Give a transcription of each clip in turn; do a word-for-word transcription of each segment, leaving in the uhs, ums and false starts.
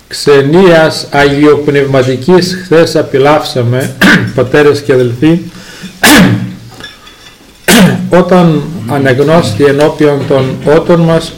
ξενίας αγιοπνευματικής χθες απειλάψαμε, πατέρες και αδελφοί, όταν αναγνώστη ενώπιον των ότων μας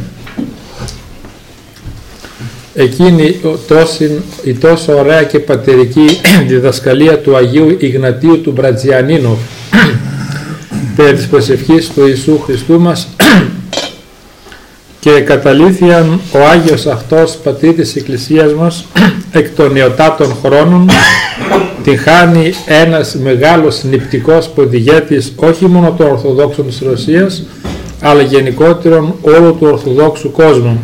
εκείνη τόση, η τόσο ωραία και πατερική διδασκαλία του Αγίου Ιγνατίου του Μπρατζιανίνου περί της προσευχής του Ιησού Χριστού μας, και καταλήθιαν ο Άγιος αυτός πατήρ της Εκκλησίας μας εκ των νεωτάτων χρόνων την χάνει ένας μεγάλος νηπτικός ποδηγέτης όχι μόνο των Ορθοδόξων της Ρωσίας αλλά γενικότερον όλου του Ορθοδόξου κόσμου.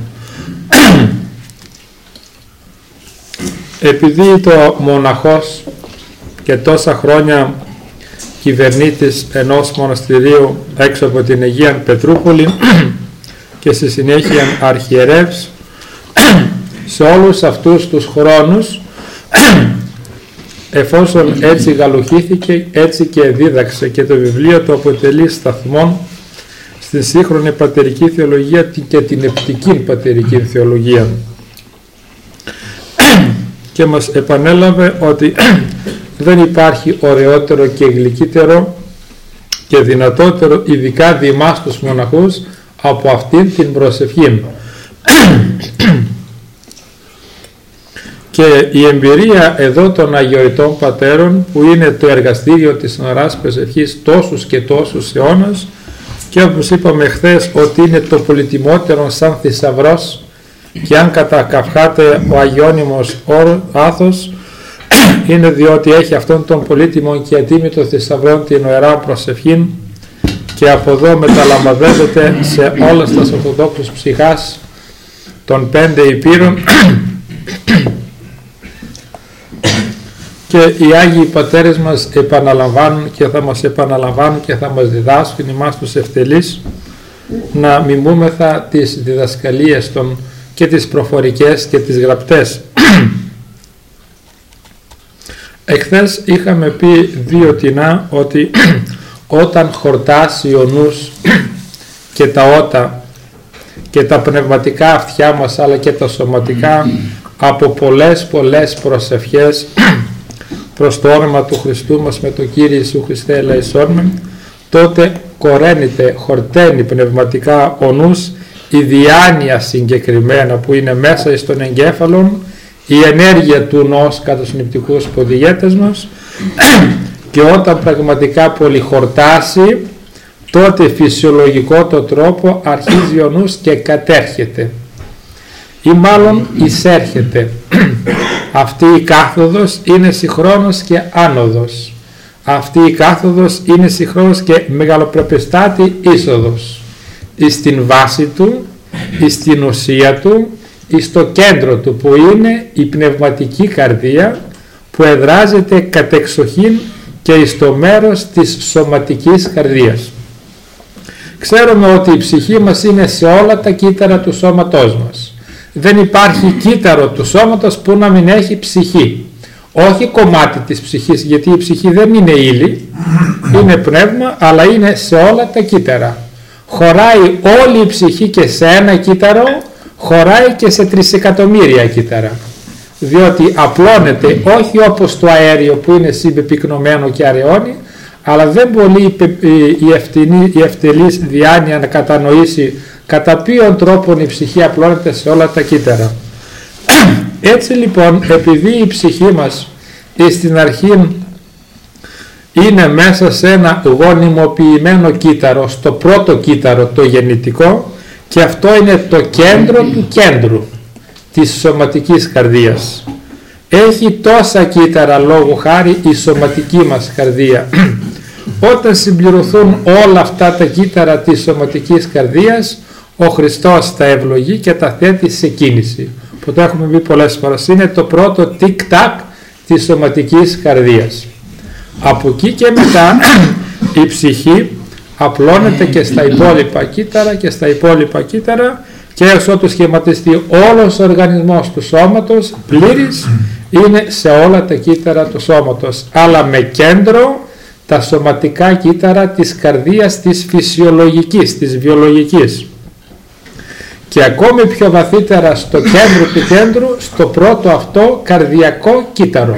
Επειδή το μοναχός και τόσα χρόνια κυβερνήτης ενός μοναστηρίου έξω από την Αγία Πετρούπολη και στη συνέχεια αρχιερεύς, σε όλους αυτούς τους χρόνους, εφόσον έτσι γαλουχήθηκε, έτσι και δίδαξε, και το βιβλίο του αποτελεί σταθμόν στη σύγχρονη πατερική θεολογία και την επτική πατερική θεολογία, και μας επανέλαβε ότι δεν υπάρχει ωραιότερο και γλυκύτερο και δυνατότερο, ειδικά διμάς τους μοναχούς, από αυτήν την προσευχή. Και η εμπειρία εδώ των αγιοριτών πατέρων, που είναι το εργαστήριο της Νωράς Προσευχής τόσους και τόσους αιώνας, και όπως είπαμε χθες ότι είναι το πολυτιμότερο σαν θησαυρός, και αν κατακαυχάται ο αγιώνυμος Άθος, είναι διότι έχει αυτόν τον πολύτιμο και ατίμητο θησαυρό, την Ιερά Προσευχή, και από εδώ μεταλαμβαδεύεται σε όλες τις Ορθοδόξους ψυχάς των πέντε υπήρων, και οι Άγιοι Πατέρες μας επαναλαμβάνουν και θα μας επαναλαμβάνουν και θα μας διδάσκουν εμάς τους ευτελείς να μιμούμεθα τις διδασκαλίες των και τις προφορικές και τις γραπτές. Εχθές είχαμε πει δύο τινά ότι όταν χορτάσει ο νους και τα ότα και τα πνευματικά αυτιά μας αλλά και τα σωματικά από πολλές πολλές προσευχές προς το όνομα του Χριστού μας με το Κύριε Ιησού Χριστέ ελεησόν με, τότε κοραίνεται, χορταίνει πνευματικά ο νους, η διάνοια συγκεκριμένα που είναι μέσα στον εγκέφαλο, η ενέργεια του νους κατά τους νηπτικούς ποδηγέτες μας, και όταν πραγματικά πολυχορτάσει, τότε φυσιολογικό το τρόπο αρχίζει ο νους και κατέρχεται ή μάλλον εισέρχεται. Αυτή η κάθοδος είναι συγχρόνως και άνοδος. Αυτή η κάθοδος είναι συγχρόνως και μεγαλοπρεπεστάτη είσοδος εις την βάση του, εις την ουσία του, εις το κέντρο του, που είναι η πνευματική καρδία, που εδράζεται κατεξοχήν και εις το μέρος της σωματικής καρδίας. Ξέρουμε ότι η ψυχή μας είναι σε όλα τα κύτταρα του σώματός μας. Δεν υπάρχει κύτταρο του σώματος που να μην έχει ψυχή. Όχι κομμάτι της ψυχής, γιατί η ψυχή δεν είναι ύλη, είναι πνεύμα, αλλά είναι σε όλα τα κύτταρα. Χωράει όλη η ψυχή και σε ένα κύτταρο, χωράει και σε τρισεκατομμύρια κύτταρα. Διότι απλώνεται όχι όπως το αέριο που είναι συμπεπυκνωμένο και αραιώνει, αλλά δεν μπορεί η, ευθυνή, η ευτελής διάνοια να κατανοήσει κατά ποιον τρόπον η ψυχή απλώνεται σε όλα τα κύτταρα. Έτσι λοιπόν, επειδή η ψυχή μας στην αρχή είναι μέσα σε ένα γονιμοποιημένο κύτταρο, στο πρώτο κύτταρο το γεννητικό, και αυτό είναι το κέντρο του κέντρου της σωματικής καρδίας. Έχει τόσα κύτταρα λόγου χάρη η σωματική μας καρδία. Όταν συμπληρωθούν όλα αυτά τα κύτταρα της σωματικής καρδίας, ο Χριστός τα ευλογεί και τα θέτει σε κίνηση. Που το έχουμε πει πολλές φορές, είναι το πρώτο τικ-τακ της σωματικής καρδίας. Από εκεί και μετά η ψυχή απλώνεται και στα υπόλοιπα κύτταρα και στα υπόλοιπα κύτταρα, και έως ότου σχηματιστεί όλος ο οργανισμός του σώματος πλήρης, είναι σε όλα τα κύτταρα του σώματος, αλλά με κέντρο τα σωματικά κύτταρα της καρδίας της φυσιολογικής, της βιολογικής. και ακόμη πιο βαθύτερα στο κέντρο του κέντρου, στο πρώτο αυτό καρδιακό κύτταρο.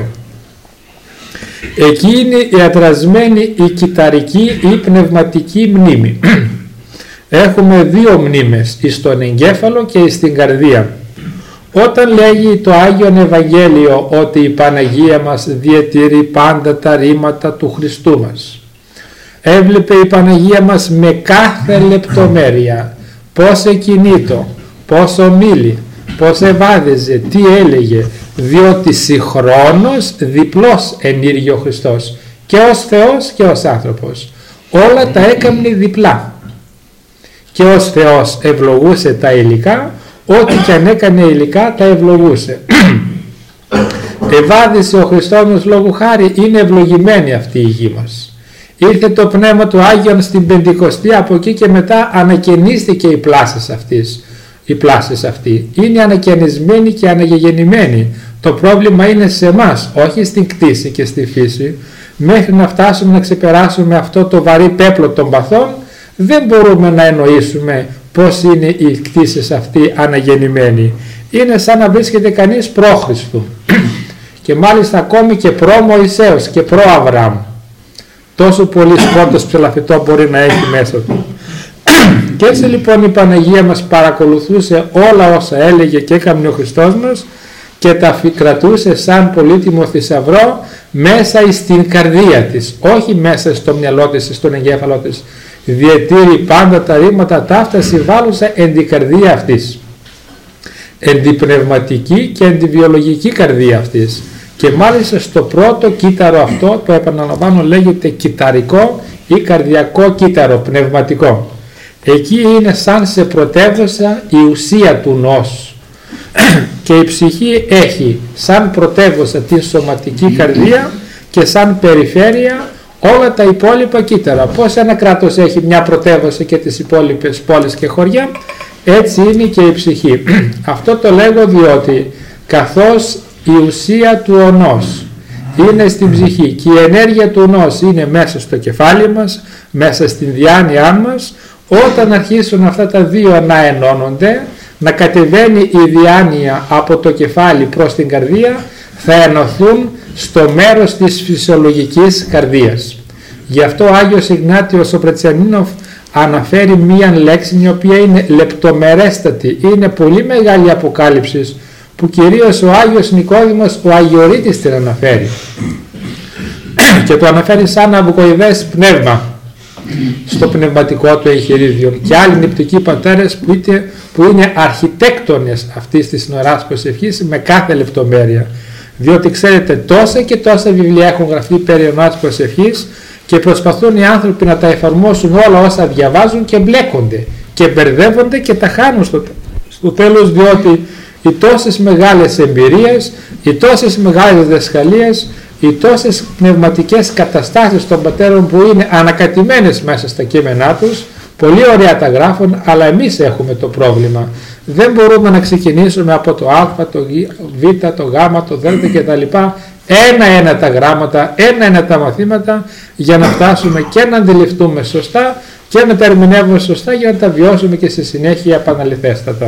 Εκεί είναι η ατρασμένη η κυταρική ή πνευματική μνήμη. Έχουμε δύο μνήμες, στον εγκέφαλο και στην καρδία. Όταν λέγει το Άγιον Ευαγγέλιο ότι η Παναγία μας διατηρεί πάντα τα ρήματα του Χριστού μας, έβλεπε η Παναγία μας με κάθε λεπτομέρεια πώς εκινήτω, πώς ομίλη, πώς ευάδιζε, τι έλεγε, διότι συγχρόνως διπλός ενήργε ο Χριστός, και ως Θεός και ως άνθρωπος. Όλα τα έκαμνε διπλά. Και ως Θεός ευλογούσε τα υλικά, ό,τι και αν έκανε υλικά τα ευλογούσε. Ευάδισε ο Χριστός μας λόγου χάρη, είναι ευλογημένη αυτή η γη μας. Ήρθε το Πνεύμα του Άγιον στην Πεντηκοστή, από εκεί και μετά ανακαινίστηκε η πλάσης αυτής. Η πλάσης αυτή είναι ανακαινισμένη και αναγεννημένη. Το πρόβλημα είναι σε εμάς, όχι στην κτήση και στη φύση. Μέχρι να φτάσουμε να ξεπεράσουμε αυτό το βαρύ πέπλο των παθών, δεν μπορούμε να εννοήσουμε πώς είναι η κτήση αυτή αναγεννημένη. Είναι σαν να βρίσκεται κανείς προ-Χριστού και μάλιστα ακόμη και προ-Μωυσέως και προ-Αβραάμ. Τόσο πολύ σκότος ψελαφιτό μπορεί να έχει μέσα του. Και έτσι λοιπόν η Παναγία μας παρακολουθούσε όλα όσα έλεγε και έκανε ο Χριστός μας και τα κρατούσε σαν πολύτιμο θησαυρό μέσα στην καρδία της, όχι μέσα στο μυαλό της, στον εγκέφαλό της. Διετήρει πάντα τα ρήματα ταύτα συμβάλλουσα εν την καρδία αυτής, εν την πνευματική και εν την βιολογική καρδία αυτής. Και μάλιστα στο πρώτο κύτταρο αυτό, το επαναλαμβάνω, λέγεται κυταρικό ή καρδιακό κύτταρο, πνευματικό. Εκεί είναι σαν σε πρωτεύουσα η ουσία του νόσου και η ψυχή έχει σαν πρωτεύουσα την σωματική καρδία και σαν περιφέρεια όλα τα υπόλοιπα κύτταρα. Πώς ένα κράτος έχει μια πρωτεύουσα και τις υπόλοιπες πόλεις και χωριά, έτσι είναι και η ψυχή. Αυτό το λέγω διότι καθώς η ουσία του ονός είναι στην ψυχή και η ενέργεια του ονός είναι μέσα στο κεφάλι μας, μέσα στην διάνοιά μας, όταν αρχίσουν αυτά τα δύο να ενώνονται, να κατεβαίνει η διάνοια από το κεφάλι προς την καρδία, θα ενωθούν στο μέρος της φυσιολογικής καρδίας. Γι' αυτό ο Άγιος Ιγνάτιος ο Πρετσιανίνοφ αναφέρει μία λέξη η οποία είναι λεπτομερέστατη, είναι πολύ μεγάλη αποκάλυψη, που κυρίως ο Άγιος Νικόδημος ο Αγιορείτης την αναφέρει και το αναφέρει σαν αυγοειδές πνεύμα στο πνευματικό του εγχειρίδιο, και άλλοι νηπτικοί πατέρες που, είτε, που είναι αρχιτέκτονες αυτής της νωράς προσευχής με κάθε λεπτομέρεια, διότι ξέρετε τόσα και τόσα βιβλία έχουν γραφτεί περί νωράς προσευχής και προσπαθούν οι άνθρωποι να τα εφαρμόσουν όλα όσα διαβάζουν και μπλέκονται και μπερδεύονται και τα χάνουν στο, στο τέλος, διότι οι τόσες μεγάλες εμπειρίες, οι τόσες μεγάλες διδασκαλίες, οι τόσες πνευματικές καταστάσεις των πατέρων που είναι ανακατημένες μέσα στα κείμενά τους, πολύ ωραία τα γράφουν, αλλά εμείς έχουμε το πρόβλημα. Δεν μπορούμε να ξεκινήσουμε από το Α, το Β, το Γ, το Δ κτλ. Ένα-ένα τα γράμματα, ένα-ένα τα μαθήματα, για να φτάσουμε και να αντιληφθούμε σωστά και να τα ερμηνεύουμε σωστά, για να τα βιώσουμε και στη συνέχεια επαναληφθέστατα.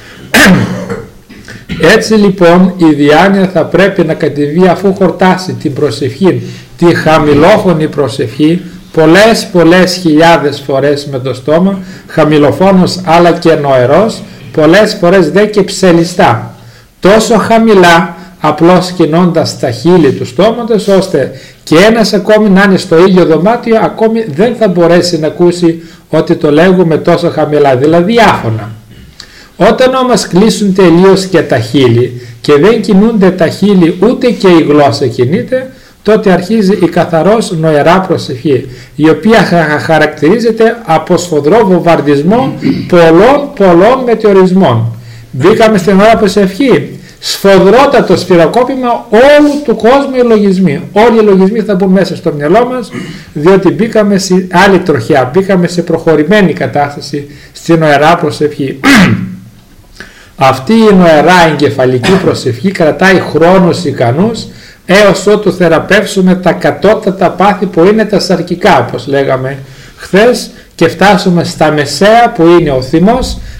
Έτσι λοιπόν η διάνοια θα πρέπει να κατεβεί αφού χορτάσει την προσευχή, τη χαμηλόφωνη προσευχή, πολλές πολλές χιλιάδες φορές με το στόμα, χαμηλοφόνος αλλά και νοερός, πολλές φορές δε και ψελιστά, τόσο χαμηλά απλώς κινώντας τα χείλη του στόματος, ώστε και ένας ακόμη να είναι στο ίδιο δωμάτιο ακόμη δεν θα μπορέσει να ακούσει ότι το λέγουμε τόσο χαμηλά, δηλαδή άφωνα. Όταν όμως κλείσουν τελείως και τα χείλη και δεν κινούνται τα χείλη ούτε και η γλώσσα κινείται, τότε αρχίζει η καθαρός νοερά προσευχή, η οποία χαρακτηρίζεται από σφοδρό βομβαρδισμό πολλών πολλών μετεωρισμών. Μπήκαμε στην νοερά προσευχή, σφοδρότατο σφυροκόπημα όλου του κόσμου οι λογισμοί. Όλοι οι λογισμοί θα μπουν μέσα στο μυαλό μας, διότι μπήκαμε σε άλλη τροχιά, μπήκαμε σε προχωρημένη κατάσταση στην νοερά προσευχή. Αυτή η νοερά εγκεφαλική προσευχή κρατάει χρόνους ικανούς έως ότου θεραπεύσουμε τα κατώτατα πάθη που είναι τα σαρκικά, όπως λέγαμε χθες, και φτάσουμε στα μεσαία που είναι ο θυμός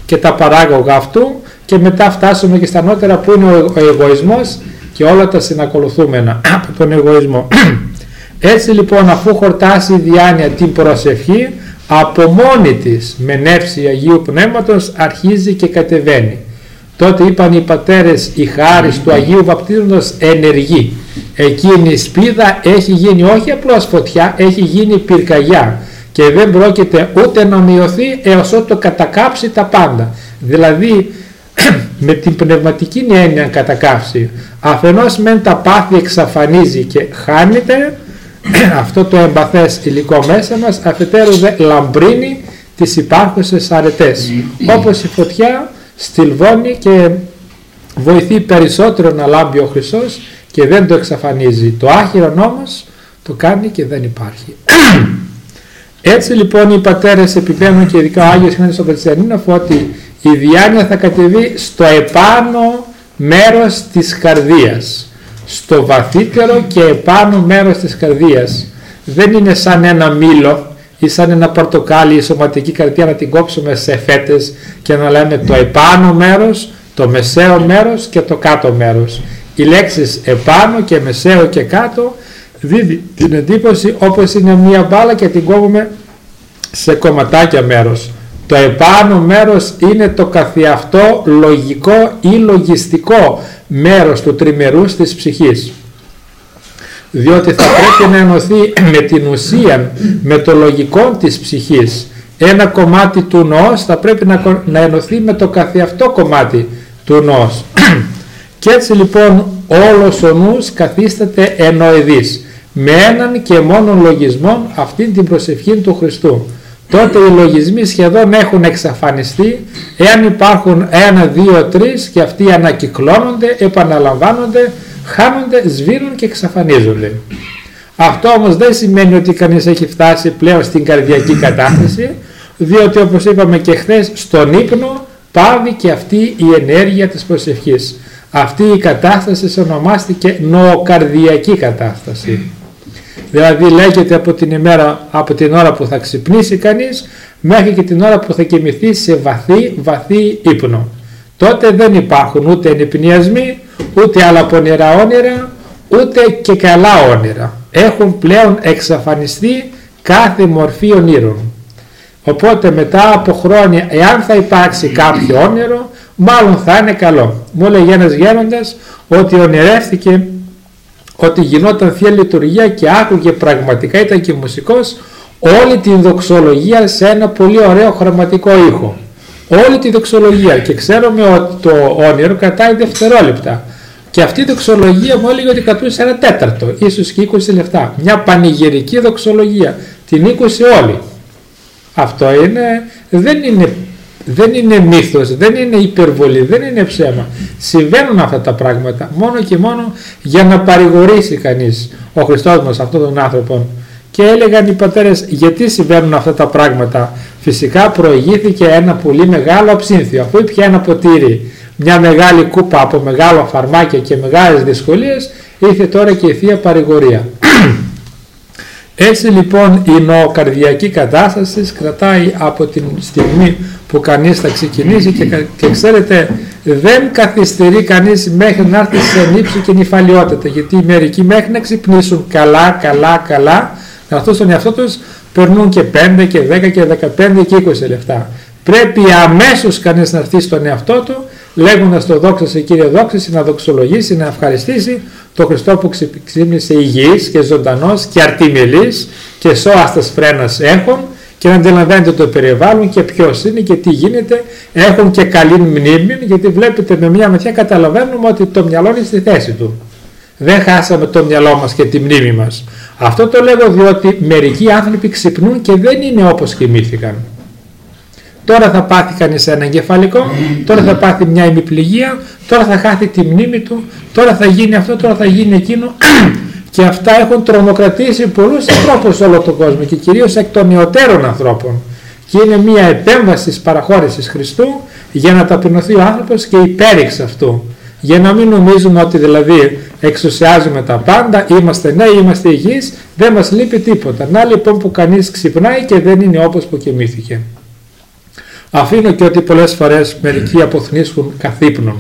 και τα παράγωγα αυτού, και μετά φτάσουμε και στα ανώτερα που είναι ο εγωισμός και όλα τα συνακολουθούμενα από τον εγωισμό. Έτσι λοιπόν, αφού χορτάσει η διάνοια την προσευχή, από μόνη της με νεύση Αγίου Πνεύματος αρχίζει και κατεβαίνει. Τότε είπαν οι πατέρες, η χάρις του Αγίου Βαπτίζοντος ενεργεί. Εκείνη η σπίδα έχει γίνει όχι απλώς φωτιά, έχει γίνει πυρκαγιά και δεν πρόκειται ούτε να μειωθεί έως ότου κατακάψει τα πάντα. Δηλαδή με την πνευματική έννοια κατακάψει. Αφενός μεν τα πάθη εξαφανίζει και χάνεται αυτό το εμπαθές υλικό μέσα μας, αφετέρου δε λαμπρύνει τις υπάρχουσες αρετές, όπως η φωτιά στυλβώνει και βοηθεί περισσότερο να λάμπει ο χρυσός και δεν το εξαφανίζει. Το άχυρον όμως το κάνει και δεν υπάρχει. Έτσι λοιπόν οι πατέρες επιμένουν, και ειδικά ο Άγιος Χένρης ο Καστιανίνοφ, ότι η διάνοια θα κατεβεί στο επάνω μέρος της καρδίας, στο βαθύτερο και επάνω μέρος της καρδίας. Δεν είναι σαν ένα μήλο ή σαν ένα πορτοκάλι η σωματική καρδία να την κόψουμε σε φέτες και να λέμε το επάνω μέρος, το μεσαίο μέρος και το κάτω μέρος. Οι λέξεις επάνω και μεσαίο και κάτω δίδει την εντύπωση όπως είναι μία μπάλα και την κόβουμε σε κομματάκια μέρος. Το επάνω μέρος είναι το καθεαυτό λογικό ή λογιστικό μέρος του τριμερούς της ψυχής, διότι θα πρέπει να ενωθεί με την ουσία, με το λογικό της ψυχής. Ένα κομμάτι του νοός θα πρέπει να, να ενωθεί με το καθεαυτό κομμάτι του νοός. Και έτσι λοιπόν όλος ο νους καθίσταται εννοηδής με έναν και μόνον λογισμό αυτήν την προσευχή του Χριστού. Τότε οι λογισμοί σχεδόν έχουν εξαφανιστεί, εάν υπάρχουν ένα, δύο, τρεις και αυτοί ανακυκλώνονται, επαναλαμβάνονται, χάνονται, σβήνουν και εξαφανίζονται. Αυτό όμως δεν σημαίνει ότι κανείς έχει φτάσει πλέον στην καρδιακή κατάσταση, διότι όπως είπαμε και χθες, στον ύπνο πάβει και αυτή η ενέργεια της προσευχής. Αυτή η κατάσταση ονομάστηκε νοοκαρδιακή κατάσταση. Δηλαδή λέγεται από την ημέρα, από την ώρα που θα ξυπνήσει κανείς μέχρι και την ώρα που θα κοιμηθεί σε βαθύ βαθύ ύπνο. Τότε δεν υπάρχουν ούτε ενυπνιασμοί, ούτε άλλα πονηρά όνειρα, ούτε και καλά όνειρα. Έχουν πλέον εξαφανιστεί κάθε μορφή ονείρων. Οπότε μετά από χρόνια, εάν θα υπάρξει κάποιο όνειρο, μάλλον θα είναι καλό. Μου έλεγε ένας γέροντας ότι ονειρεύτηκε ότι γινόταν Θεία Λειτουργία και άκουγε πραγματικά, ήταν και μουσικός, όλη την δοξολογία σε ένα πολύ ωραίο χρωματικό ήχο. Όλη τη δοξολογία, και ξέρουμε ότι το όνειρο κρατάει δευτερόλεπτα. Και αυτή η δοξολογία μου έλεγε ότι κρατούσε ένα τέταρτο, ίσως και είκοσι λεπτά. Μια πανηγυρική δοξολογία. Την είκοσι όλη. Αυτό είναι, δεν είναι, δεν είναι μύθος, δεν είναι υπερβολή, δεν είναι ψέμα. Συμβαίνουν αυτά τα πράγματα μόνο και μόνο για να παρηγορήσει κανείς ο Χριστός μας αυτόν τον άνθρωπο. Και έλεγαν οι πατέρες, γιατί συμβαίνουν αυτά τα πράγματα. Φυσικά προηγήθηκε ένα πολύ μεγάλο αψύνθιο. Αφού ήπια ένα ποτήρι, μια μεγάλη κούπα από μεγάλα φαρμάκια και μεγάλες δυσκολίες, ήρθε τώρα και η Θεία Παρηγορία. Έτσι λοιπόν η νοοκαρδιακή κατάσταση κρατάει από την στιγμή που κανείς θα ξεκινήσει και, και ξέρετε, δεν καθυστερεί κανείς μέχρι να έρθει σε νύψη και νυφαλιότητα, γιατί μερικοί μέχρι να ξυπνήσουν καλά καλά καλά, να έρθουν στον εαυτό τους, περνούν και πέντε και δέκα και δεκαπέντε και είκοσι λεπτά. Πρέπει αμέσως κανείς να έρθει στον εαυτό του, λέγοντας το δόξα σε Κύριε δόξαση, να δοξολογήσει, να ευχαριστήσει το Χριστό που ξύπνησε υγιής και ζωντανός και αρτιμελής και σώαστας φρένας έχουν, και να αντιλαμβάνεται το περιβάλλον και ποιος είναι και τι γίνεται. Έχουν και καλή μνήμη, γιατί βλέπετε με μια ματιά καταλαβαίνουμε ότι το μυαλό είναι στη θέση του. Δεν χάσαμε το μυαλό μας και τη μνήμη μας. Αυτό το λέγω διότι μερικοί άνθρωποι ξυπνούν και δεν είναι όπως κοιμήθηκαν. Τώρα θα πάθει κανείς ένα εγκεφαλικό, τώρα θα πάθει μια ημιπληγία, τώρα θα χάθει τη μνήμη του, τώρα θα γίνει αυτό, τώρα θα γίνει εκείνο. Και αυτά έχουν τρομοκρατήσει πολλούς ανθρώπους σε όλο τον κόσμο και κυρίως εκ των νεωτέρων ανθρώπων. Και είναι μια επέμβαση της παραχώρησης Χριστού για να ταπεινωθεί ο άνθρωπος και υπέρηξ αυτού. Για να μην νομίζουμε ότι δηλαδή εξουσιάζουμε τα πάντα, είμαστε νέοι, είμαστε υγιείς, δεν μας λείπει τίποτα. Να λοιπόν που κανείς ξυπνάει και δεν είναι όπως που κοιμήθηκε. Αφήνω και ότι πολλές φορές μερικοί αποθνίσκουν καθ' ύπνον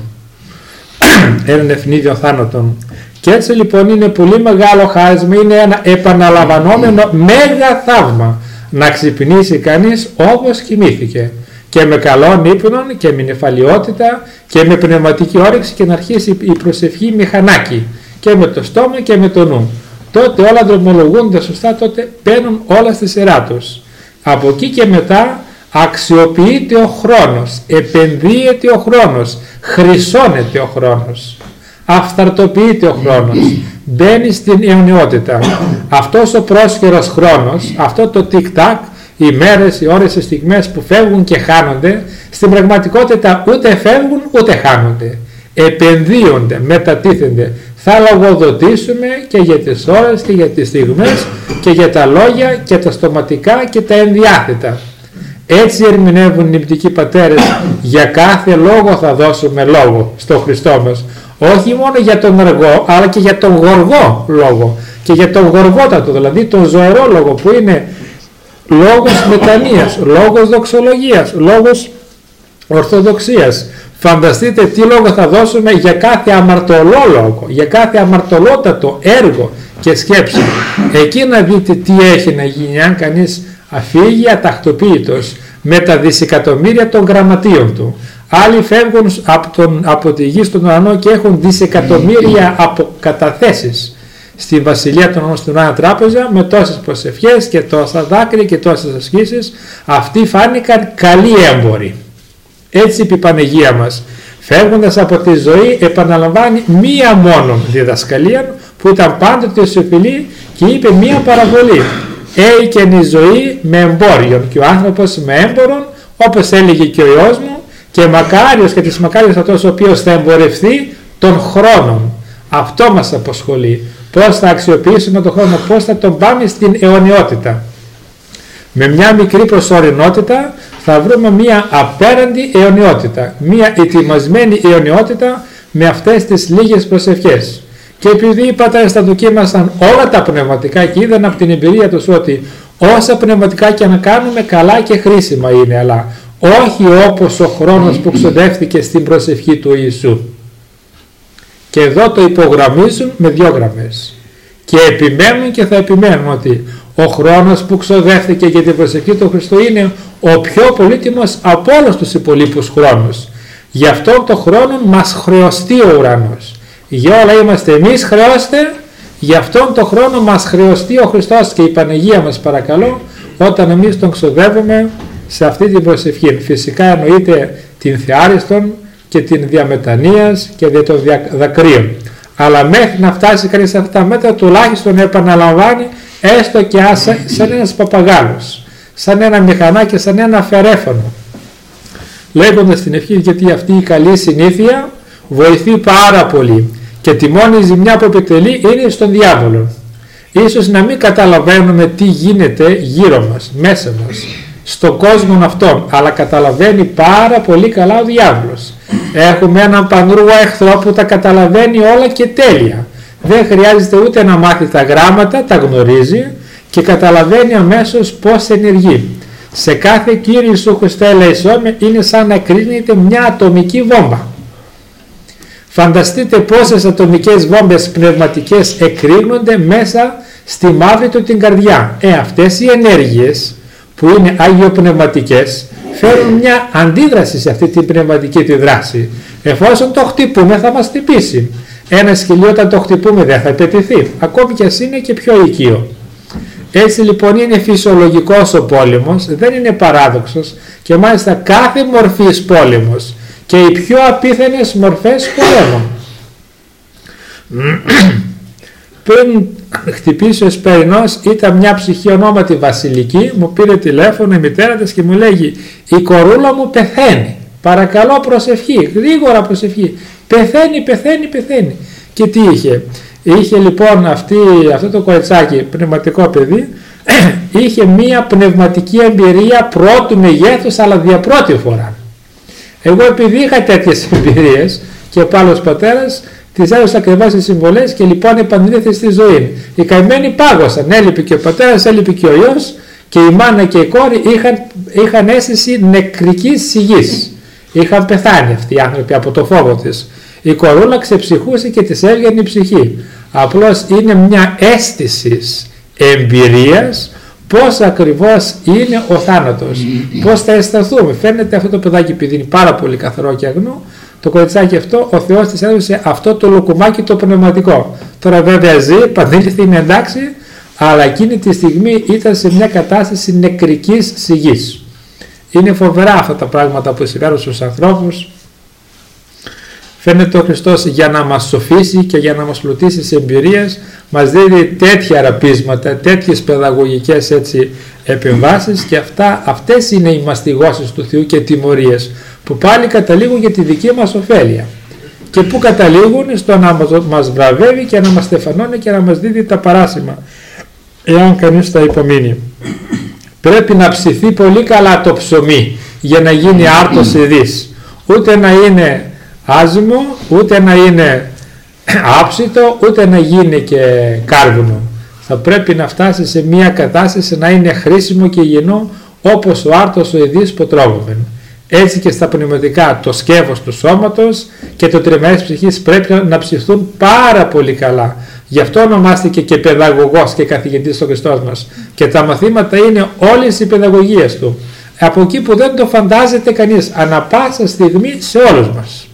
έναν ευνίδιον θάνατον. Και έτσι λοιπόν είναι πολύ μεγάλο χάρισμα, είναι ένα επαναλαμβανόμενο μέγα θαύμα να ξυπνήσει κανείς όπως κοιμήθηκε, και με καλών ύπνων και με νεφαλιότητα και με πνευματική όρεξη, και να αρχίσει η προσευχή μηχανάκι και με το στόμα και με το νου. Τότε όλα δρομολογούνται σωστά, τότε μπαίνουν όλα στη σειρά τους. Από εκεί και μετά αξιοποιείται ο χρόνος, επενδύεται ο χρόνος, χρυσώνεται ο χρόνος, αυθαρτοποιείται ο χρόνος, μπαίνει στην αιωνιότητα. Αυτός ο πρόσχερος χρόνος, αυτό το τικ-τακ, οι μέρες, οι ώρες, οι στιγμές που φεύγουν και χάνονται, στην πραγματικότητα ούτε φεύγουν ούτε χάνονται. Επενδύονται, μετατίθενται. Θα λογοδοτήσουμε και για τις ώρες και για τις στιγμές και για τα λόγια και τα στοματικά και τα ενδιάθετα. Έτσι ερμηνεύουν οι νηπτικοί πατέρες, για κάθε λόγο θα δώσουμε λόγο στο Χριστό μας. Όχι μόνο για τον αργό, αλλά και για τον γοργό λόγο και για τον γοργότατο, δηλαδή τον ζωερό λόγο, που είναι λόγος μετανοίας, λόγος δοξολογίας, λόγος ορθοδοξίας. Φανταστείτε τι λόγο θα δώσουμε για κάθε αμαρτωλό λόγο, για κάθε αμαρτωλότατο έργο και σκέψη. Εκεί να δείτε τι έχει να γίνει αν κανείς αφήγει ατακτοποίητος με τα δισεκατομμύρια των γραμματείων του. Άλλοι φεύγουν από, τον, από τη γη στον ουρανό και έχουν δισεκατομμύρια αποκαταθέσεις στη Βασιλεία των Ουρανών, στην Ουράνια Τράπεζα, με τόσες προσευχές και τόσα δάκρυα και τόσες ασκήσεις. Αυτοί φάνηκαν καλοί έμποροι. Έτσι είπε η Παναγία μας, φεύγοντας από τη ζωή, επαναλαμβάνει μία μόνο διδασκαλία που ήταν πάντοτε σιωπηλή, και είπε μία παραβολή. Έικεν η ζωή με εμπόριον, και ο άνθρωπος με έμπορον, όπως έλεγε και ο Υιός μου, και μακάριος και της μακάριος αυτός ο οποίος θα εμπορευθεί των χρόνων. Αυτό μας απασχολεί. Πώς θα αξιοποιήσουμε τον χρόνο, πώς θα τον πάμε στην αιωνιότητα. Με μια μικρή προσωρινότητα θα βρούμε μια απέραντη αιωνιότητα, μια ετοιμασμένη αιωνιότητα με αυτές τις λίγες προσευχές. Και επειδή οι πατέρες τα δοκίμασαν όλα τα πνευματικά και είδαν από την εμπειρία τους ότι όσα πνευματικά και να κάνουμε καλά και χρήσιμα είναι, αλλά όχι όπως ο χρόνος που ξοδεύτηκε στην προσευχή του Ιησού. Και εδώ το υπογραμμίζουν με δύο γραμμές. Και επιμένουν και θα επιμένουν ότι ο χρόνος που ξοδεύτηκε για την προσευχή του Χριστού είναι ο πιο πολύτιμος από όλους τους υπολείπους χρόνους. Γι' αυτόν τον χρόνο μας χρεωστεί ο ουρανός. Για όλα είμαστε εμείς χρεώστε, γι' αυτόν τον χρόνο μας χρεωστεί ο Χριστός και η Παναγία μας, παρακαλώ, όταν εμείς τον ξοδεύουμε σε αυτή την προσευχή. Φυσικά εννοείται την θεάριστον και την διαμετανοίας και δια των δακρύων. Αλλά μέχρι να φτάσει κανείς σε αυτά τα μέτρα, τουλάχιστον επαναλαμβάνει, έστω και άσα, σαν ένας παπαγάλος, σαν ένα μηχανάκι, σαν ένα φερέφωνο, λέγοντας την ευχή, γιατί αυτή η καλή συνήθεια βοηθεί πάρα πολύ, και τη μόνη ζημιά που επιτελεί είναι στον διάβολο. Ίσως να μην καταλαβαίνουμε τι γίνεται γύρω μας, μέσα μας, στον κόσμο αυτόν, αλλά καταλαβαίνει πάρα πολύ καλά ο διάβολος. Έχουμε έναν πανούργο εχθρό που τα καταλαβαίνει όλα και τέλεια. Δεν χρειάζεται ούτε να μάθει τα γράμματα, τα γνωρίζει και καταλαβαίνει αμέσως πώς ενεργεί. Σε κάθε Κύριε Ιησού Χριστέ ελεησόμε είναι σαν να κρίνεται μια ατομική βόμβα. Φανταστείτε πόσες ατομικές βόμβες πνευματικές εκρίνονται μέσα στη μαύρη του την καρδιά. Ε, αυτές οι ενέργειες που είναι αγιοπνευματικές φέρουν μια αντίδραση σε αυτή την πνευματική τη δράση. Εφόσον το χτυπούμε θα μας χτυπήσει. Ένα σκυλί όταν το χτυπούμε δεν θα πετηθεί, ακόμη και ας είναι και πιο οικείο. Έτσι λοιπόν είναι φυσιολογικός ο πόλεμος, δεν είναι παράδοξος, και μάλιστα κάθε μορφής πόλεμος και οι πιο απίθανες μορφές πολέμων. Πριν χτυπήσει ο Εσπερινός, ήταν μια ψυχή ονόματι Βασιλική, μου πήρε τηλέφωνο η μητέρα της και μου λέγει, η κορούλα μου πεθαίνει, παρακαλώ προσευχή, γρήγορα προσευχή, πεθαίνει, πεθαίνει, πεθαίνει. Και τι είχε? Είχε λοιπόν αυτή, αυτό το κοριτσάκι, πνευματικό παιδί, είχε μία πνευματική εμπειρία πρώτου μεγέθους, αλλά δια πρώτη φορά. Εγώ επειδή είχα τέτοιες εμπειρίες και ο άλλος πατέρας, της έδωσα ακριβώς τις συμβολές και λοιπόν επανήλθε στη ζωή. Οι καημένοι πάγωσαν, έλειπε και ο πατέρας, έλειπε και ο Υιός, και η μάνα και η κόρη είχαν, είχαν αίσθηση νεκρικής σιγής. Είχαν πεθάνει αυτοί οι άνθρωποι από το φόβο της. Η κορούλα ξεψυχούσε και της έβγαινε η ψυχή. Απλώς είναι μια αίσθηση εμπειρίας πώς ακριβώς είναι ο θάνατος, πώς θα αισθανθούμε. Φαίνεται αυτό το παιδάκι, επειδή είναι πάρα πολύ καθαρό και αγνό, το κοριτσάκι αυτό, ο Θεός της έδωσε αυτό το λουκουμάκι το πνευματικό. Τώρα βέβαια ζει, παντήλθει, είναι εντάξει, αλλά εκείνη τη στιγμή ήταν σε μια κατάσταση νεκρικής σιγής. Είναι φοβερά αυτά τα πράγματα που συμβαίνουν στους ανθρώπους. Φαίνεται ο Χριστός για να μας σοφίσει και για να μας πλουτίσει σε εμπειρίες, μας δίνει τέτοια ραπίσματα, τέτοιες παιδαγωγικές έτσι επεμβάσεις, και αυτά, αυτές είναι οι μαστιγώσεις του Θεού και τιμωρίες που πάλι καταλήγουν για τη δική μας ωφέλεια, και που καταλήγουν στο να μας βραβεύει και να μας στεφανώνει και να μας δίδει τα παράσημα, εάν κανείς τα υπομείνει. Πρέπει να ψηθεί πολύ καλά το ψωμί για να γίνει άρτος ειδής, ούτε να είναι άζυμο, ούτε να είναι άψητο, ούτε να γίνει και κάρβουνο. Θα πρέπει να φτάσει σε μια κατάσταση να είναι χρήσιμο και υγιεινό, όπως ο άρτος ο ειδής που τρώγομεν. Έτσι και στα πνευματικά, το σκεύος του σώματος και το τριμερές ψυχής πρέπει να ψηθούν πάρα πολύ καλά. Γι' αυτό ονομάστηκε και παιδαγωγός και καθηγητής ο Χριστός μας, και τα μαθήματα είναι όλες οι παιδαγωγίες του, από εκεί που δεν το φαντάζεται κανείς, ανα πάσα στιγμή σε όλους μας.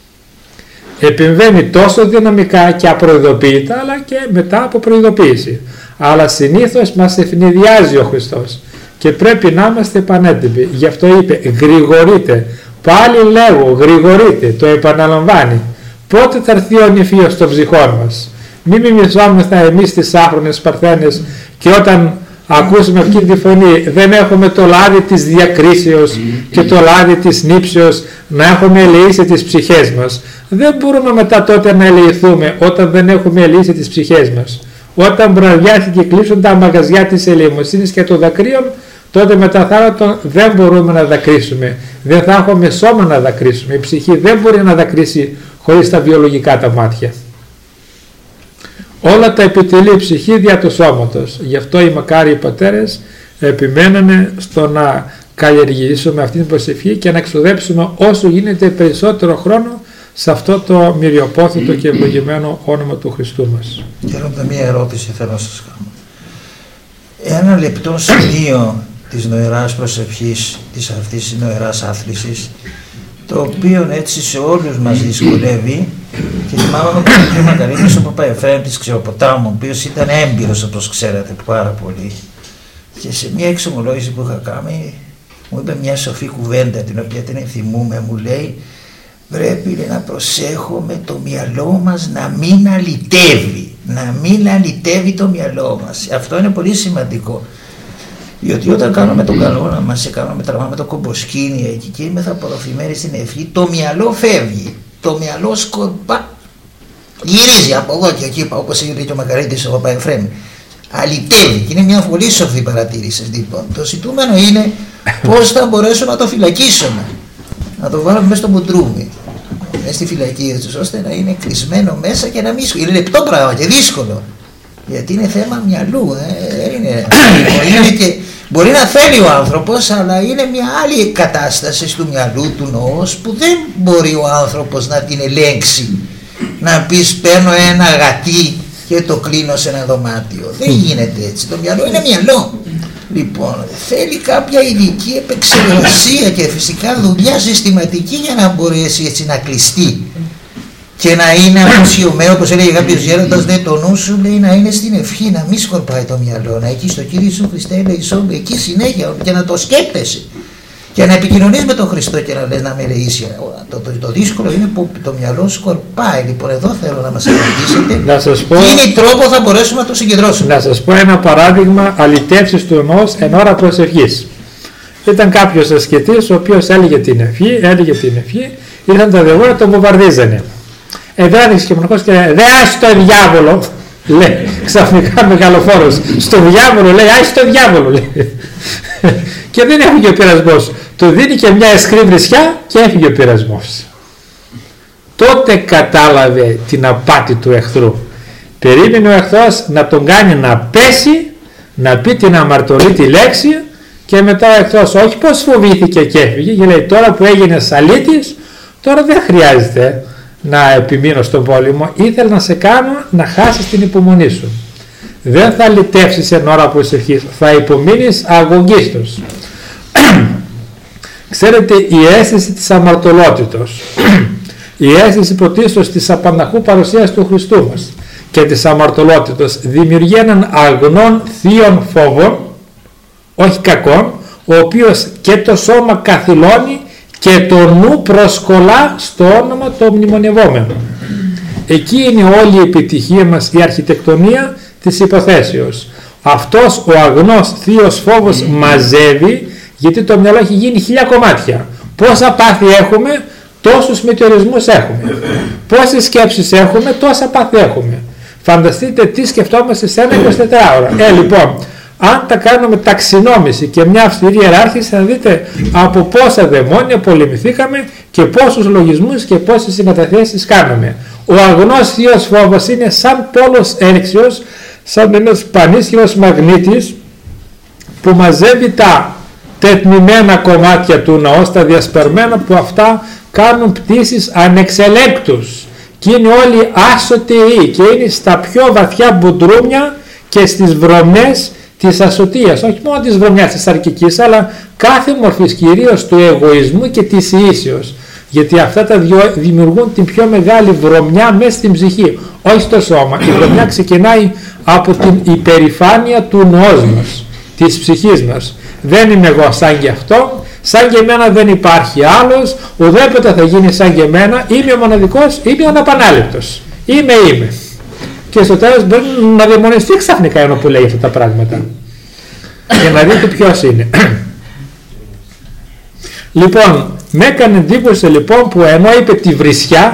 Επεμβαίνει τόσο δυναμικά και απροειδοποίητα, αλλά και μετά από προειδοποίηση. Αλλά συνήθως μας ευνηδιάζει ο Χριστός και πρέπει να είμαστε πανέτοιμοι. Γι' αυτό είπε γρηγορείτε. Πάλι λέγω γρηγορείτε, το επαναλαμβάνει. Πότε θα έρθει ο νηφίος των ψυχών μας? Μην μιμηθόμεθα εμείς τις άχρονες παρθένες και όταν ακούσουμε αυτή τη φωνή δεν έχουμε το λάδι της διακρίσεως και το λάδι της νύψεως να έχουμε ελεήσει τις ψυχές μας. Δεν μπορούμε μετά τότε να ελεηθούμε όταν δεν έχουμε ελεήσει τις ψυχές μας. Όταν βραδιάσει και κλείσουν τα μαγαζιά της ελεημοσύνης και των δακρύων, τότε μετά θάνατον δεν μπορούμε να δακρύσουμε. Δεν θα έχουμε σώμα να δακρύσουμε. Η ψυχή δεν μπορεί να δακρύσει χωρίς τα βιολογικά τα μάτια. Όλα τα επιτελεί η ψυχή δια του σώματος. Γι' αυτό οι μακάριοι πατέρες επιμένανε στο να καλλιεργήσουμε αυτή την προσευχή και να εξοδέψουμε όσο γίνεται περισσότερο χρόνο σε αυτό το μυριοπόθητο και ευλογημένο όνομα του Χριστού μας. Γέροντα, μία ερώτηση θέλω να σας κάνω. Ένα λεπτό σημείο της νοεράς προσευχής, της αυτής της νοεράς άθλησης, το οποίο έτσι σε όλους μας δυσκολεύει, και θυμάμαι με τον κ. Μακαρίνης ο Παπαεφρέμ της Ξηροποτάμου, ο οποίος ήταν έμπειρος, όπως ξέρετε, πάρα πολύ, και σε μια εξομολόγηση που είχα κάνει μου είπε μια σοφή κουβέντα, την οποία την θυμούμαι. Μου λέει, πρέπει λέει, να προσέχουμε το μυαλό μας να μην αλυτεύει, να μην αλυτεύει το μυαλό μας. Αυτό είναι πολύ σημαντικό. Διότι όταν κάνουμε τον κανόνα μας, κάνουμε, τραβάμε το κομποσκήνια εκεί και είμαι θα απορροφημένοι στην ευχή, το μυαλό φεύγει, το μυαλό σκορπά, γυρίζει από εδώ και εκεί, όπως είπε και ο Μακαρίτης ο Παπαεφρέμ, αλυτεύει, και είναι μια πολύ σοφή παρατήρηση. Λοιπόν, το ζητούμενο είναι πώς θα μπορέσουμε να το φυλακίσουμε, να το βάλουμε μέσα στο μπουντρούμι, μέσα στη φυλακή τους, ώστε να είναι κλεισμένο μέσα και να μην σκορπεί. Είναι λεπτό πράγμα και δύσκολο. Γιατί είναι θέμα μυαλού, ε, είναι, είναι και, μπορεί να θέλει ο άνθρωπος, αλλά είναι μια άλλη κατάσταση του μυαλού του νοός που δεν μπορεί ο άνθρωπος να την ελέγξει. Να πεις παίρνω ένα γατί και το κλείνω σε ένα δωμάτιο. Δεν γίνεται έτσι, το μυαλό είναι μυαλό. Λοιπόν, θέλει κάποια ειδική επεξεργασία και φυσικά δουλειά συστηματική για να μπορέσει έτσι να κλειστεί και να είναι αφοσιωμένο, όπως έλεγε κάποιος γέροντας, δε το νου σου λέει να είναι στην ευχή, να μην σκορπάει το μυαλό, να εκεί στο Κύριε Ιησού Χριστέ ελεησόν, εκεί συνέχεια και να το σκέπτεσαι και να επικοινωνείς με τον Χριστό και να λες να με ελεήσει. Το, το, το δύσκολο είναι που το μυαλό σκορπάει. Λοιπόν, εδώ θέλω να μας απαντήσετε. Να σας πω, τι τρόπο θα μπορέσουμε να το συγκεντρώσουμε. Να σας πω ένα παράδειγμα αλυτεύσης του νόος εν ώρα προσευχής. Ήταν κάποιος ασκητής ο οποίος έλεγε την ευχή, έλεγε την ευχή, ήρθαν τα δαιμόνια, τον βομβαρδίζανε. Εδώ άνοιξε και μοναχός και λέει, δε άσε το διάβολο, λέει, ξαφνικά μεγαλοφόρος, στο διάβολο, λέει, άσε το διάβολο, λέει. Και δεν έφυγε ο πειρασμός, του δίνει και μια αισχρή βρισιά και έφυγε ο πειρασμός. Τότε κατάλαβε την απάτη του εχθρού. Περίμενε ο εχθρός να τον κάνει να πέσει, να πει την αμαρτωλή τη λέξη και μετά ο εχθρός όχι πως φοβήθηκε και έφυγε και λέει τώρα που έγινε αλήτης, τώρα δεν χρειάζεται να επιμείνω στον πόλεμο, ήθελα να σε κάνω να χάσεις την υπομονή σου. Δεν θα λυτεύσεις εν ώρα προσευχής, θα υπομείνεις αγωγίστος. Ξέρετε, η αίσθηση της αμαρτωλότητος, η αίσθηση πρωτίστως της απανταχού παρουσίας του Χριστού μας και της αμαρτωλότητος δημιουργεί έναν αγνών θείων φόβων, όχι κακών, ο οποίος και το σώμα καθυλώνει και το νου προσκολά στο όνομα το μνημονευόμενο. Εκεί είναι όλη η επιτυχία μας, η αρχιτεκτονία της υποθέσεως. Αυτός ο αγνός θείος φόβος μαζεύει, γιατί το μυαλό έχει γίνει χίλια κομμάτια. Πόσα πάθη έχουμε, τόσους μετεωρισμούς έχουμε. Πόσες σκέψεις έχουμε, τόσα πάθη έχουμε. Φανταστείτε τι σκεφτόμαστε σε ένα εικοσιτετράωρο. Ε, λοιπόν, αν τα κάνουμε ταξινόμηση και μια αυστηρή ιεράρχηση, θα δείτε από πόσα δαιμόνια πολεμηθήκαμε και πόσους λογισμούς και πόσες συμμεταθέσεις κάναμε. Ο αγνός θείος φόβος είναι σαν πόλος έλξιος, σαν ένας πανίσχυρος μαγνήτης που μαζεύει τα τετμημένα κομμάτια του ναός, τα διασπερμένα, που αυτά κάνουν πτήσεις ανεξελέκτους και είναι όλοι άσωτηροί και είναι στα πιο βαθιά μπουντρούμια και στις βρωμιές της ασωτείας, όχι μόνο της βρωμιάς της σαρκικής, αλλά κάθε μορφής, κυρίως του εγωισμού και της ιήσεως, γιατί αυτά τα δυο δημιουργούν την πιο μεγάλη βρωμιά μέσα στην ψυχή, όχι στο σώμα. Η βρωμιά ξεκινάει από την υπερηφάνεια του νοός μας, της ψυχής μας. Δεν είμαι εγώ σαν και αυτό, σαν και εμένα δεν υπάρχει άλλος, ουδέποτε θα γίνει σαν και εμένα, είμαι ο μοναδικός, είμαι ο αναπανάληπτος, είμαι είμαι. Και στο τέλος μπορεί να δαιμονιστεί ξαφνικά ενώ που λέει αυτά τα πράγματα, για να δείτε ποιος είναι. Λοιπόν, με έκανε εντύπωση λοιπόν που ενώ είπε τη βρισιά,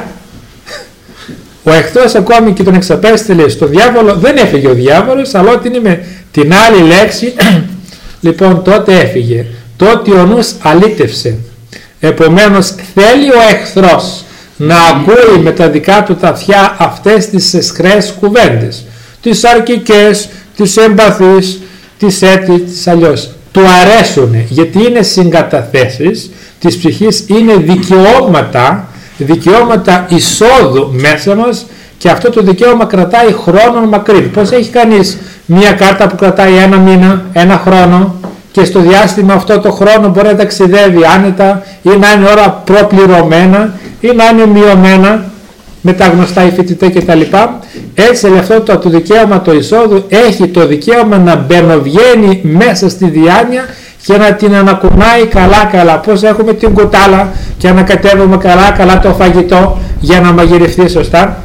ο εχθρός ακόμη και τον εξαπέστειλε στο διάβολο, δεν έφυγε ο διάβολος, αλλά ότι είναι με την άλλη λέξη, λοιπόν τότε έφυγε. Τότε ο νους αλήτευσε. Επομένως θέλει ο εχθρός να ακούει με τα δικά του τα αυτιά αυτές τις εσχρές κουβέντες, τις αρκικές, τις εμπαθείς, τις έτσι, τις αλλιώς. Του αρέσουν γιατί είναι συγκαταθέσεις της ψυχής, είναι δικαιώματα, δικαιώματα εισόδου μέσα μας, και αυτό το δικαίωμα κρατάει χρόνων μακρύν. Πώς έχει κανείς μια κάρτα που κρατάει ένα μήνα, ένα χρόνο, και στο διάστημα αυτό το χρόνο μπορεί να ταξιδεύει άνετα ή να είναι ώρα προπληρωμένα ή να είναι μειωμένα με τα γνωστά φοιτητέ κτλ. Έτσι αυτό το, το δικαίωμα το εισόδου έχει το δικαίωμα να μπαινοβγαίνει μέσα στη διάνοια και να την ανακουνάει καλά καλά. Πώς έχουμε την κουτάλα και ανακατεύουμε καλά καλά το φαγητό για να μαγειρευτεί σωστά.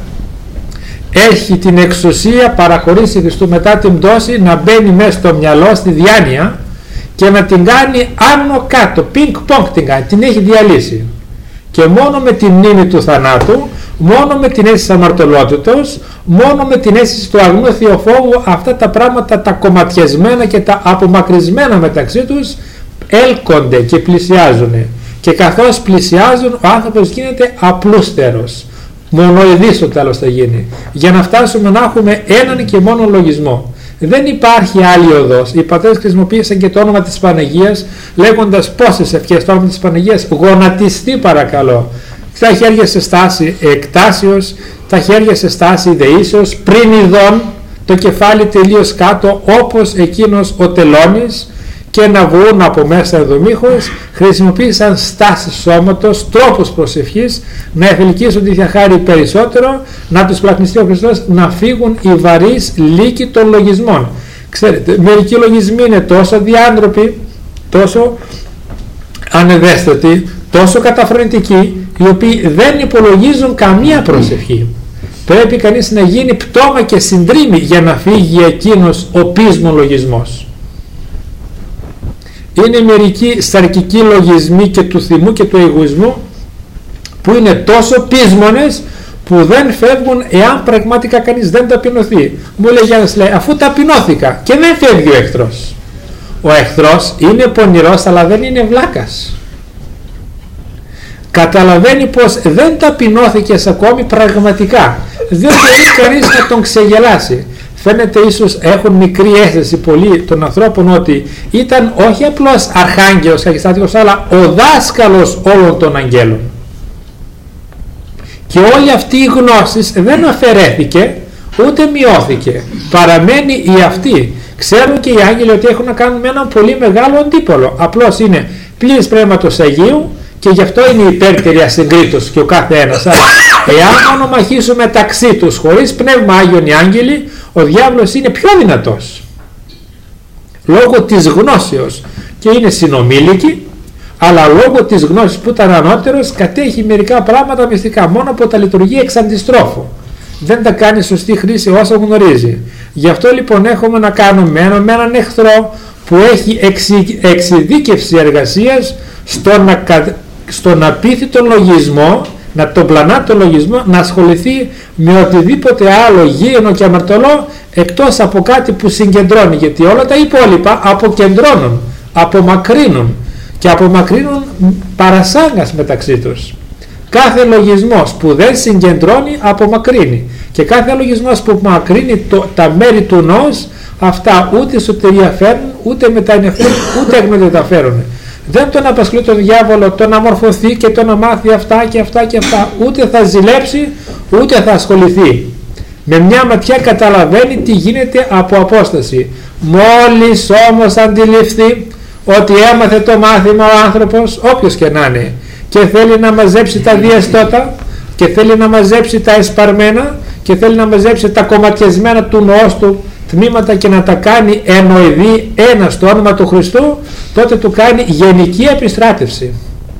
Έχει την εξουσία, παραχωρήσει Χριστού μετά την πτώση, να μπαίνει μέσα στο μυαλό, στη διάνοια, και να την κάνει άνω κάτω, πινκ πονκ την κάνει, την έχει διαλύσει. Και μόνο με την μνήμη του θανάτου, μόνο με την αίσθηση αμαρτωλότητος, μόνο με την αίσθηση του αγνού θεοφόβου, αυτά τα πράγματα τα κομματιασμένα και τα απομακρυσμένα μεταξύ τους έλκονται και πλησιάζουν. Και καθώς πλησιάζουν, ο άνθρωπος γίνεται απλούστερος. Μονοειδής στο τέλος θα γίνει, για να φτάσουμε να έχουμε έναν και μόνο λογισμό. Δεν υπάρχει άλλη οδός. Οι πατέρες χρησιμοποίησαν και το όνομα της Παναγίας, λέγοντας πόσες ευχές το όνομα της Παναγίας, γονατιστεί παρακαλώ. Τα χέρια σε στάση εκτάσεως, τα χέρια σε στάση δεήσεως, πριν ειδών, το κεφάλι τελείως κάτω, όπως εκείνος ο τελώνης, και να βγουν από μέσα ενδομήχος. Χρησιμοποίησαν στάσεις σώματος, τρόπους προσευχής, να ευελικήσουν τη διαχάρη περισσότερο, να τους πλακνιστεί ο Χριστός, να φύγουν οι βαρύς λύκοι των λογισμών. Ξέρετε, μερικοί λογισμοί είναι τόσο διάντροποι, τόσο ανεδέστατοι, τόσο καταφρονητικοί, οι οποίοι δεν υπολογίζουν καμία προσευχή. Πρέπει κανείς να γίνει πτώμα και συντρίμμη για να φύγει εκείνος ο πείσμον λογισμός. Είναι μερικοί σαρκικοί λογισμοί και του θυμού και του εγωισμού που είναι τόσο πείσμονες που δεν φεύγουν εάν πραγματικά κανείς δεν ταπεινωθεί. Μου λέει ένας, λέει, αφού ταπεινώθηκα, και δεν φεύγει ο εχθρός. Ο εχθρός είναι πονηρός, αλλά δεν είναι βλάκας. Καταλαβαίνει πως δεν ταπεινώθηκες ακόμη πραγματικά. Δεν μπορεί κανείς να τον ξεγελάσει. φαίνεται ίσως έχουν μικρή αίσθηση πολλοί των ανθρώπων ότι ήταν όχι απλώς αρχάγγελος Χαγιστάτικος, αλλά ο δάσκαλος όλων των αγγέλων. Και όλη αυτή η γνώση δεν αφαιρέθηκε ούτε μειώθηκε, παραμένει η αυτή. Ξέρουν και οι άγγελοι ότι έχουν να κάνουν με έναν πολύ μεγάλο αντίπολο, απλώς είναι πλήρης πνεύματος Αγίου και γι' αυτό είναι υπέρτερη ασυγκρίτως και ο κάθε ένας. Εάν μονομαχήσουν μεταξύ τους χωρίς πνεύμα Άγιον οι άγγελοι, ο διάβολος είναι πιο δυνατός λόγω της γνώσεως και είναι συνομήλικοι, αλλά λόγω της γνώσης που ήταν ανώτερος κατέχει μερικά πράγματα μυστικά, μόνο από τα λειτουργεί εξ αντιστρόφου, δεν τα κάνει σωστή χρήση όσο γνωρίζει. Γι' αυτό λοιπόν έχουμε να κάνουμε με έναν εχθρό που έχει εξι, εξειδίκευση εργασίας στον, ακα, στον απίθητο λογισμό, να τον πλανά το λογισμό, να ασχοληθεί με οτιδήποτε άλλο γήινο και αμαρτωλό εκτός από κάτι που συγκεντρώνει, γιατί όλα τα υπόλοιπα αποκεντρώνουν, απομακρύνουν και απομακρύνουν παρασάγκας μεταξύ τους. Κάθε λογισμός που δεν συγκεντρώνει απομακρύνει και κάθε λογισμός που μακρύνει το, τα μέρη του νόος, αυτά ούτε σωτηρία φέρνουν, ούτε μετανεφέρουν, ούτε εγνωτικά φέρουν. Δεν τον απασχολεί τον διάβολο το να μορφωθεί και το να μάθει αυτά και αυτά και αυτά, ούτε θα ζηλέψει ούτε θα ασχοληθεί. Με μια ματιά καταλαβαίνει τι γίνεται από απόσταση. Μόλις όμως αντιληφθεί ότι έμαθε το μάθημα ο άνθρωπος, όποιος και να είναι, και θέλει να μαζέψει τα διαστότα και θέλει να μαζέψει τα εσπαρμένα και θέλει να μαζέψει τα κομματιασμένα του νοός του τμήματα και να τα κάνει εννοηδή ένα στο όνομα του Χριστού, τότε του κάνει γενική επιστράτευση.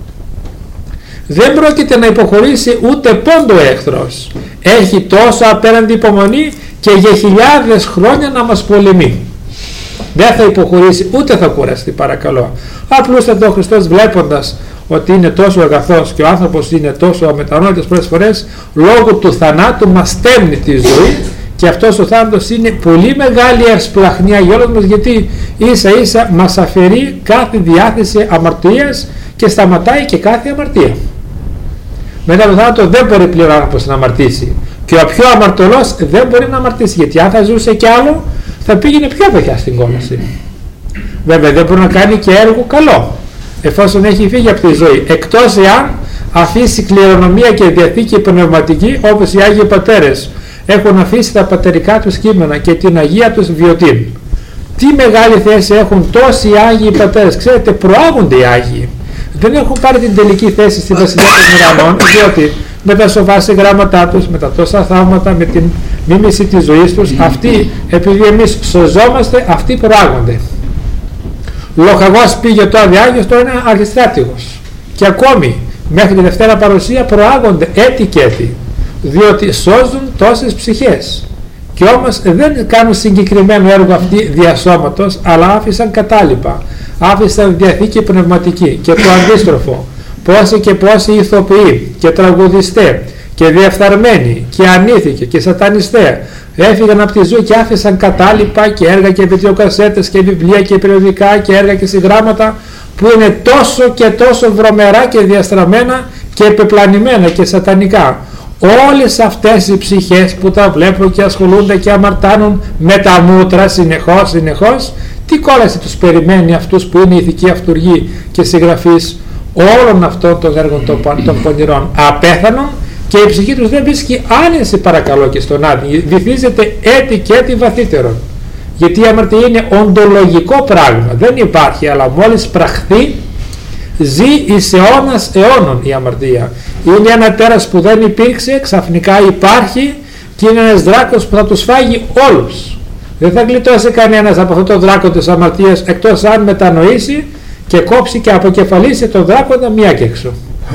Δεν πρόκειται να υποχωρήσει ούτε πόντο εχθρός. Έχει τόσο απέραντη υπομονή και για χιλιάδες χρόνια να μας πολεμεί. Δεν θα υποχωρήσει ούτε θα κουραστεί, παρακαλώ. Απλούστατα ο Χριστός, βλέποντας ότι είναι τόσο αγαθός και ο άνθρωπος είναι τόσο αμετανόητος πολλές φορές, λόγω του θανάτου μας στέλνει τη ζωή, και αυτός ο θάνατος είναι πολύ μεγάλη ευσπλαχνία για όλους μας, γιατί ίσα ίσα μας αφαιρεί κάθε διάθεση αμαρτίας και σταματάει και κάθε αμαρτία. Μετά το θάνατο δεν μπορεί πλέον ο άνθρωπος να αμαρτήσει και ο πιο αμαρτωλός δεν μπορεί να αμαρτήσει, γιατί αν θα ζούσε κι άλλο θα πήγαινε πιο βαθιά στην κόλαση. Βέβαια δεν μπορεί να κάνει και έργο καλό εφόσον έχει φύγει από τη ζωή, εκτός εάν αφήσει κληρονομία και διαθήκη πνευματική, όπως οι Άγιοι Πατέρες έχουν αφήσει τα πατερικά τους κείμενα και την Αγία τους βιωτήν. Τι μεγάλη θέση έχουν τόσοι Άγιοι Πατέρες. Ξέρετε, προάγονται οι Άγιοι, δεν έχουν πάρει την τελική θέση στη Βασιλεία των Ουρανών, διότι με τα σοφά συγγράμματά τους, με τα τόσα θαύματα, με την μίμηση της ζωής τους, αυτοί, επειδή εμείς σωζόμαστε, αυτοί προάγονται. Λοχαγός πήγε το Άγιος, τώρα είναι αρχιστράτηγος και ακόμη μέχρι τη Δευτέρα Παρουσία προάγονται έτη και έτη, διότι σώζουν τόσες ψυχές. Και όμως δεν κάνουν συγκεκριμένο έργο αυτοί διασώματος, αλλά άφησαν κατάλοιπα, άφησαν διαθήκη πνευματική και το αντίστροφο. Πόσοι και πόσοι ηθοποιοί και τραγουδιστέ και διεφθαρμένοι και ανήθικοι και σατανιστέ έφυγαν από τη ζωή και άφησαν κατάλοιπα και έργα και βιντεοκασέτες και βιβλία και περιοδικά και έργα και συγγράμματα που είναι τόσο και τόσο βρωμερά και διαστραμμένα και επεπλανημένα και σατανικά. Όλες αυτές οι ψυχές που τα βλέπουν και ασχολούνται και αμαρτάνουν με τα μούτρα συνεχώς συνεχώς, τι κόλαση τους περιμένει αυτούς που είναι ηθικοί αυτουργοί και συγγραφείς όλων αυτών των έργων των, των πονηρών? Απέθανον και η ψυχή τους δεν βρίσκει άνεση, παρακαλώ, και στον άδειο, βυθίζεται έτη και έτη βαθύτερον, γιατί η αμαρτία είναι οντολογικό πράγμα, δεν υπάρχει, αλλά μόλις πραχθεί ζει εις αιώνας αιώνων. Η αμαρτία είναι ένα τέρας που δεν υπήρξε, ξαφνικά υπάρχει και είναι ένας δράκος που θα τους φάγει όλους. Δεν θα γλιτώσει κανένας από αυτό το δράκο της αμαρτίας, εκτός αν μετανοήσει και κόψει και αποκεφαλίσει τον δράκοντα μία και έξω.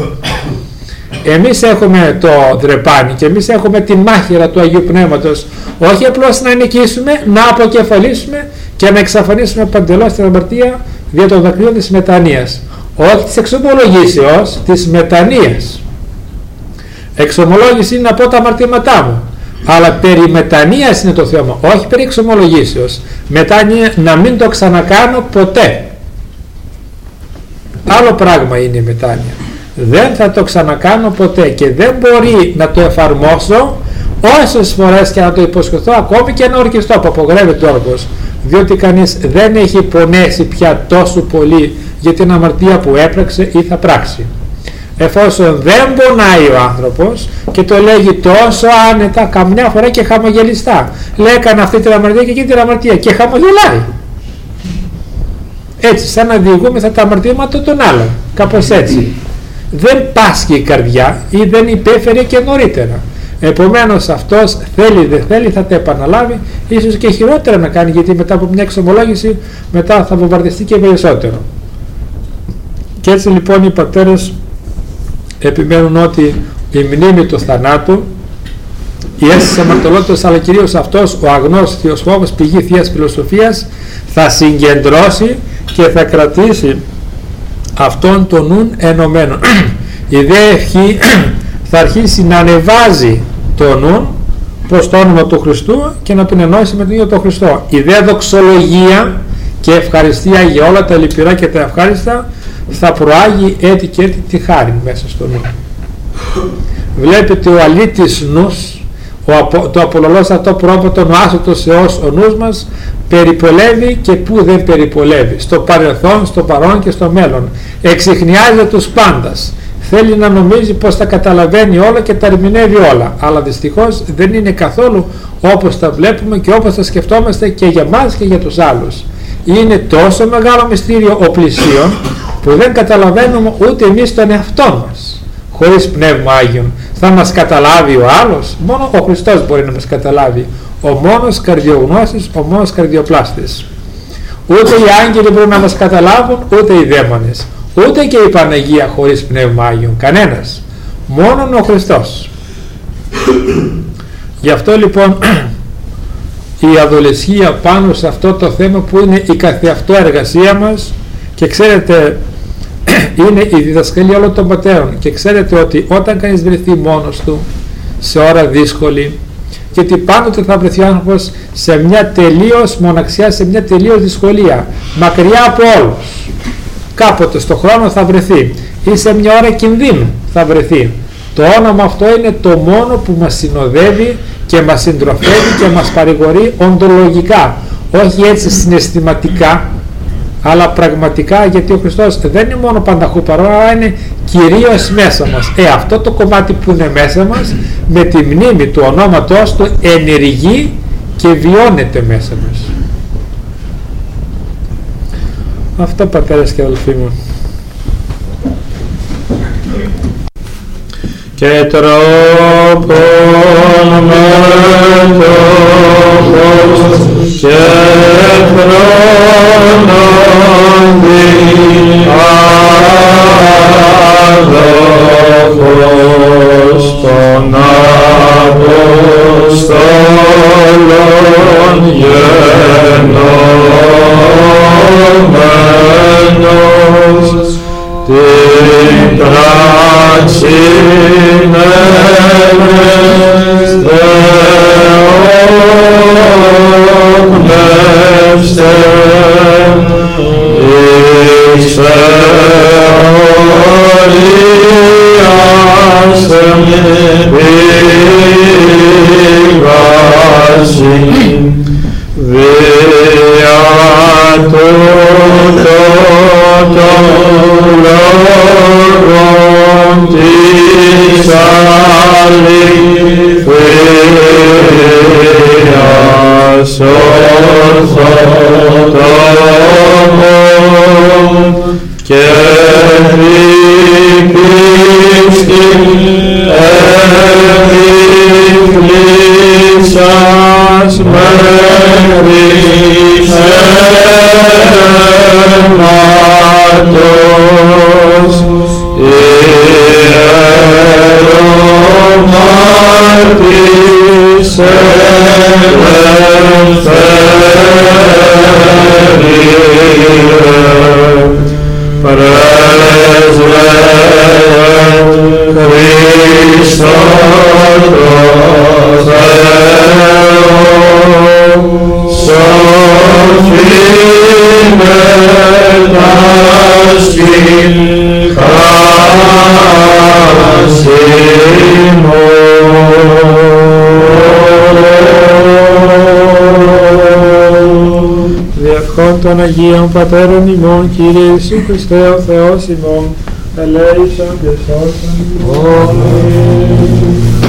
Εμείς έχουμε το δρεπάνι και εμείς έχουμε τη μάχαιρα του Αγίου Πνεύματος, όχι απλώς να νικήσουμε, να αποκεφαλίσουμε και να εξαφανίσουμε παντελώς την αμαρτία δια των δακρύων της μετανοίας, όχι της εξομολογήσεως, της μετανοίας. Εξομολόγηση είναι να πω τα αμαρτήματά μου, αλλά περί μετανοίας είναι το θέμα, όχι περί εξομολογήσεως. Μετάνοια να μην το ξανακάνω ποτέ. Άλλο πράγμα είναι η μετάνοια. Δεν θα το ξανακάνω ποτέ και δεν μπορεί να το εφαρμόσω όσες φορές και να το υποσχεθώ, ακόμη και να ορκιστώ, που απογορεύεται ο όρκος, διότι κανείς δεν έχει πονέσει πια τόσο πολύ για την αμαρτία που έπραξε ή θα πράξει. Εφόσον δεν πονάει ο άνθρωπος και το λέγει τόσο άνετα, καμιά φορά και χαμογελιστά, λέει έκανα αυτή την αμαρτία και εκείνη την αμαρτία και χαμογελάει. Έτσι, σαν να διηγούμεθα τα αμαρτήματα των άλλων, κάπως έτσι. Δεν πάσχει η καρδιά ή δεν υπέφερε και νωρίτερα. Επομένως αυτός θέλει δεν θέλει θα τα επαναλάβει, ίσως και χειρότερα να κάνει, γιατί μετά από μια εξομολόγηση μετά θα βομβαρδιστεί και περισσότερο. Και έτσι λοιπόν οι πατέρες επιμένουν ότι η μνήμη του θανάτου, η αίσθηση αμαρτωλότητας, αλλά κυρίως αυτός ο αγνός θείος φόβος, πηγή θείας φιλοσοφίας, θα συγκεντρώσει και θα κρατήσει αυτόν τον νουν ενωμένο. Η δε ευχή θα αρχίσει να ανεβάζει το νουν προς το όνομα του Χριστού και να τον ενώσει με τον ίδιο τον Χριστό. Η δε δοξολογία και ευχαριστία για όλα τα λυπηρά και τα ευχάριστα θα προάγει έτη και έτη τη χάρη μέσα στο νου. Βλέπετε ο αλήτης νους, ο, το απολωλός αυτό πρόποτον, ο άσωτος Θεός ο νους μας περιπολεύει και που δεν περιπολεύει, στο παρελθόν, στο παρόν και στο μέλλον. Εξιχνιάζει τους πάντας, θέλει να νομίζει πως τα καταλαβαίνει όλα και τα ερμηνεύει όλα, αλλά δυστυχώς δεν είναι καθόλου όπως τα βλέπουμε και όπως τα σκεφτόμαστε και για μας και για τους άλλους. Είναι τόσο μεγάλο μυστήριο ο πλησίον που δεν καταλαβαίνουμε ούτε εμείς τον εαυτό μας. Χωρίς Πνεύμα Άγιον θα μας καταλάβει ο άλλος? Μόνο ο Χριστός μπορεί να μας καταλάβει, ο μόνος καρδιογνώστης, ο μόνος καρδιοπλάστης. Ούτε οι άγγελοι μπορούν να μας καταλάβουν, ούτε οι δαίμονες, ούτε και η Παναγία χωρίς Πνεύμα Άγιον, κανένας, μόνον ο Χριστός. Γι' αυτό λοιπόν η αδολεσχία πάνω σε αυτό το θέμα που είναι η καθεαυτό εργασία μας, και ξέρετε είναι η διδασκαλία όλων των πατέρων, και ξέρετε ότι όταν κανείς βρεθεί μόνος του σε ώρα δύσκολη, γιατί πάντοτε θα βρεθεί ο άνθρωπος σε μια τελείως μοναξιά, σε μια τελείως δυσκολία, μακριά από όλους, κάποτε στο χρόνο θα βρεθεί ή σε μια ώρα κινδύνου θα βρεθεί. Το όνομα αυτό είναι το μόνο που μας συνοδεύει και μας συντροφεύει και μας παρηγορεί οντολογικά, όχι έτσι συναισθηματικά, αλλά πραγματικά, γιατί ο Χριστός δεν είναι μόνο πανταχού παρόν, αλλά είναι κυρίως μέσα μας. Ε, αυτό το κομμάτι που είναι μέσα μας, με τη μνήμη του ονόματός του ενεργεί και βιώνεται μέσα μας. Αυτό, πατέρες και αδελφοί μου. Και τρόπον μέτωπος και χρόνον διάδοχος των Αποστόλων γενόμενος την πράξη μέμες δεόπνευστε εις θεωρίας πήγαση δια τούτο των λόγων της αληθείας ορθοτόμων και πίστην επιφλήσας μέχρι αίματος ιερομάρτης ελευθερία πρέσβευε Χριστόν το Θεό σοφή μετάσκην χάσιμον. ευχών των Αγίων Πατέρων ημών, Κύριε Ιησού Χριστέ ο Θεός ημών, ελέησον και σώσον ημών.